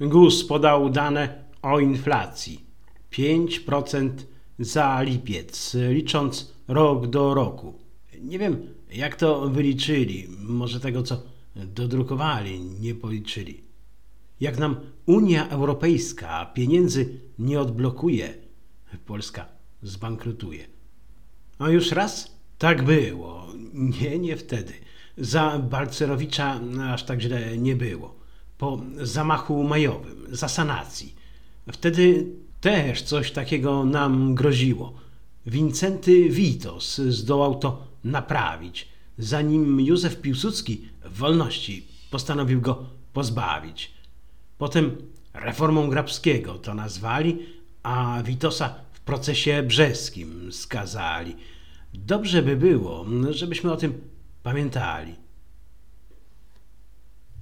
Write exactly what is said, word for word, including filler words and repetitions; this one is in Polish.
G U S podał dane o inflacji. pięć procent za lipiec, licząc rok do roku. Nie wiem, jak to wyliczyli. Może tego, co dodrukowali, nie policzyli. Jak nam Unia Europejska pieniędzy nie odblokuje, Polska zbankrutuje. A już raz tak było. Nie, nie wtedy. Za Balcerowicza aż tak źle nie było. Po zamachu majowym, za sanacji. Wtedy też coś takiego nam groziło. Wincenty Witos zdołał to naprawić, zanim Józef Piłsudski wolności postanowił go pozbawić. Potem reformą Grabskiego to nazwali, a Witosa w procesie brzeskim skazali. Dobrze by było, żebyśmy o tym pamiętali.